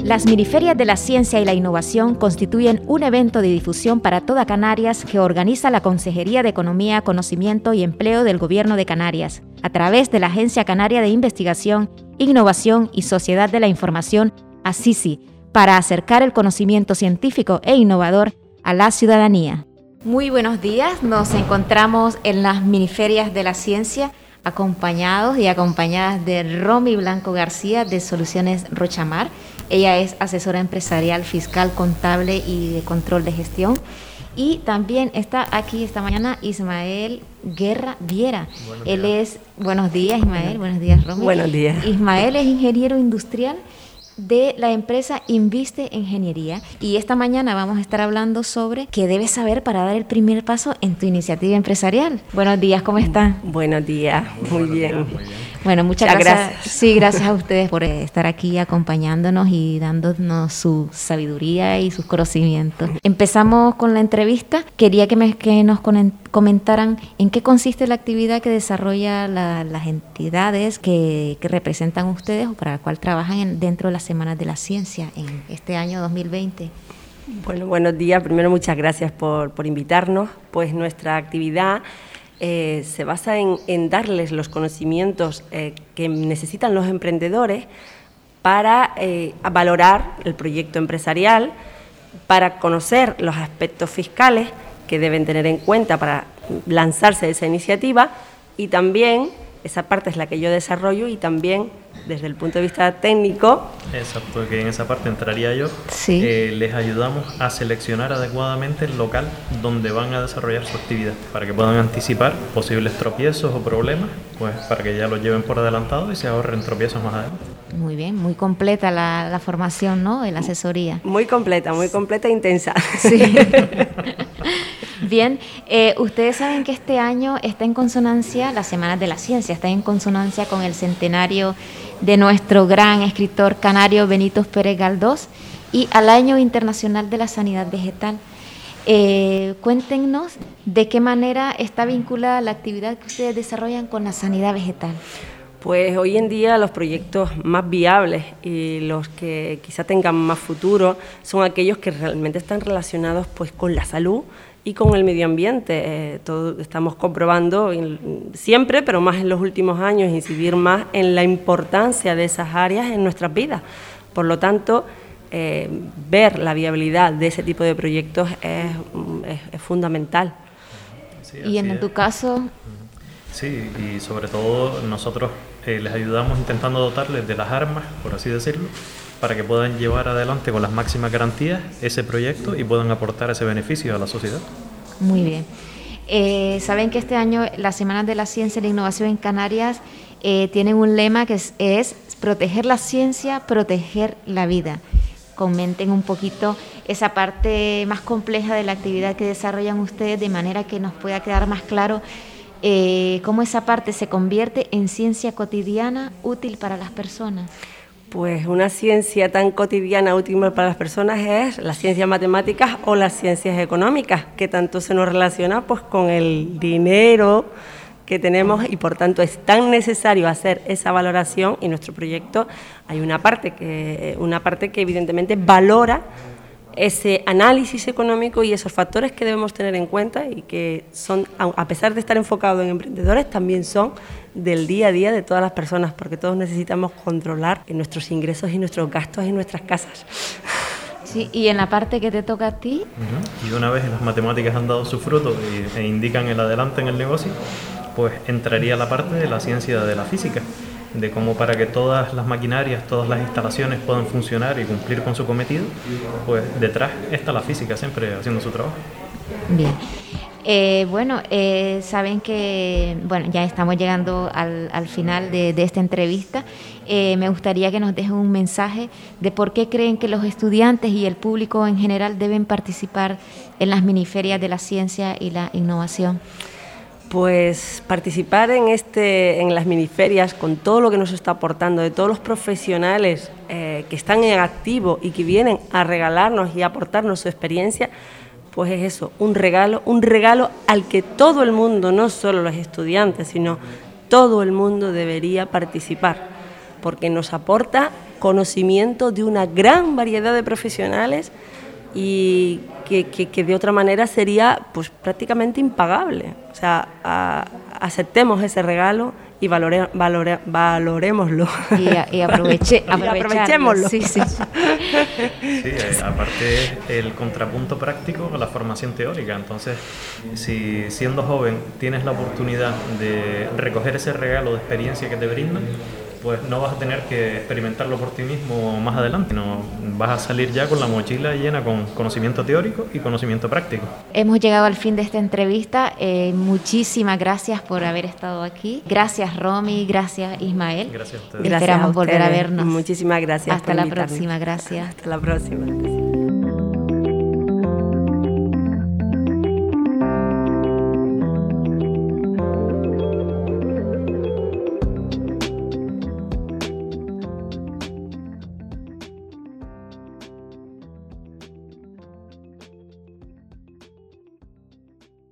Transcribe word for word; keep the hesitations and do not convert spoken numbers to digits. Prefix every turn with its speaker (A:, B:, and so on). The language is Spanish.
A: Las miniferias de la ciencia y la innovación constituyen un evento de difusión para toda Canarias que organiza la Consejería de Economía, Conocimiento y Empleo del Gobierno de Canarias, a través de la Agencia Canaria de Investigación, Innovación y Sociedad de la Información, ACICI, para acercar el conocimiento científico e innovador a la ciudadanía. Muy buenos días, nos encontramos en las miniferias de la ciencia, acompañados y acompañadas de Romy Blanco García de Soluciones Rochamar. Ella es asesora empresarial, fiscal, contable y de control de gestión. Y también está aquí esta mañana Ismael Guerra Viera. Buenos Él días. es, buenos días Ismael, buenos días Romy.
B: Buenos días.
A: Ismael es ingeniero industrial de la empresa Inviste Ingeniería, y esta mañana vamos a estar hablando sobre qué debes saber para dar el primer paso en tu iniciativa empresarial. Buenos días, ¿cómo están?
B: Buenos días, muy, muy bien.
A: bien. Bueno, muchas gracias. gracias. Sí, gracias a ustedes por estar aquí acompañándonos y dándonos su sabiduría y sus conocimientos. Empezamos con la entrevista. Quería que, me, que nos comentaran en qué consiste la actividad que desarrolla la, las entidades que, que representan ustedes o para la cual trabajan en, dentro de las Semanas de la Ciencia en este año dos mil veinte.
B: Bueno, buenos días. Primero, muchas gracias por, por invitarnos. Pues nuestra actividad Eh, se basa en, en darles los conocimientos eh, que necesitan los emprendedores para eh, valorar el proyecto empresarial, para conocer los aspectos fiscales que deben tener en cuenta para lanzarse esa iniciativa, y también, esa parte es la que yo desarrollo, y también desde el punto de vista técnico.
C: Exacto, que en esa parte entraría yo.
A: Sí.
C: Eh, les ayudamos a seleccionar adecuadamente el local donde van a desarrollar su actividad, para que puedan anticipar posibles tropiezos o problemas, pues para que ya los lleven por adelantado y se ahorren tropiezos más adelante.
A: Muy bien, muy completa la, la formación, ¿no? En la asesoría.
B: Muy completa, muy completa e intensa.
A: Sí. Bien, eh, ustedes saben que este año está en consonancia, las Semanas de la Ciencia, está en consonancia con el centenario de nuestro gran escritor canario Benito Pérez Galdós y al Año Internacional de la Sanidad Vegetal. Eh, cuéntenos de qué manera está vinculada la actividad que ustedes desarrollan con la sanidad vegetal.
B: Pues hoy en día los proyectos más viables y los que quizá tengan más futuro son aquellos que realmente están relacionados pues con la salud y con el medio ambiente. Eh, todo estamos comprobando siempre, pero más en los últimos años, incidir más en la importancia de esas áreas en nuestras vidas. Por lo tanto, eh, ver la viabilidad de ese tipo de proyectos es, es, es fundamental.
C: Sí,
A: y en
C: es.
A: tu caso...
C: Sí, y sobre todo nosotros eh, les ayudamos intentando dotarles de las armas, por así decirlo, para que puedan llevar adelante con las máximas garantías ese proyecto y puedan aportar ese beneficio a la sociedad.
A: Muy bien. Eh, Saben que este año las Semanas de la Ciencia y la Innovación en Canarias eh, tienen un lema que es, es proteger la ciencia, proteger la vida. Comenten un poquito esa parte más compleja de la actividad que desarrollan ustedes, de manera que nos pueda quedar más claro eh, cómo esa parte se convierte en ciencia cotidiana útil para las personas.
B: Pues una ciencia tan cotidiana, útil para las personas, es las ciencias matemáticas o las ciencias económicas, que tanto se nos relaciona pues con el dinero que tenemos, y por tanto es tan necesario hacer esa valoración. Y en nuestro proyecto hay una parte que, una parte que evidentemente valora ese análisis económico y esos factores que debemos tener en cuenta, y que son, a pesar de estar enfocados en emprendedores, también son del día a día de todas las personas, porque todos necesitamos controlar nuestros ingresos y nuestros gastos en nuestras casas.
A: Sí, y en la parte que te toca a ti.
C: Uh-huh. Y una vez las matemáticas han dado su fruto y, e indican el adelante en el negocio, pues entraría la parte de la ciencia de la física, de cómo para que todas las maquinarias, todas las instalaciones puedan funcionar y cumplir con su cometido, pues detrás está la física siempre haciendo su trabajo.
A: Bien. Eh, bueno, eh, saben que bueno, ya estamos llegando al, al final de, de esta entrevista. Eh, me gustaría que nos dejen un mensaje de por qué creen que los estudiantes y el público en general deben participar en las miniferias de la ciencia y la innovación.
B: Pues participar en este, en las miniferias, con todo lo que nos está aportando, de todos los profesionales eh, que están en activo y que vienen a regalarnos y a aportarnos su experiencia, pues es eso, un regalo, un regalo al que todo el mundo, no solo los estudiantes, sino todo el mundo debería participar, porque nos aporta conocimiento de una gran variedad de profesionales y que, que, que de otra manera sería pues prácticamente impagable. O sea, a, aceptemos ese regalo y valore, valore, valorémoslo.
A: Y, y, aproveche,
B: y aprovechémoslo.
A: Sí, sí.
C: Sí, aparte el contrapunto práctico a la formación teórica. Entonces, si siendo joven tienes la oportunidad de recoger ese regalo de experiencia que te brindan, pues no vas a tener que experimentarlo por ti mismo más adelante, no vas a salir ya con la mochila llena con conocimiento teórico y conocimiento práctico.
A: Hemos llegado al fin de esta entrevista. Eh, muchísimas gracias por haber estado aquí. Gracias, Romy, gracias, Ismael.
C: Gracias a ustedes.
B: Gracias
A: Esperamos
B: a ustedes.
A: volver a vernos.
B: Muchísimas gracias.
A: Hasta
B: por
A: la
B: invitarme.
A: próxima, gracias.
B: Hasta la próxima.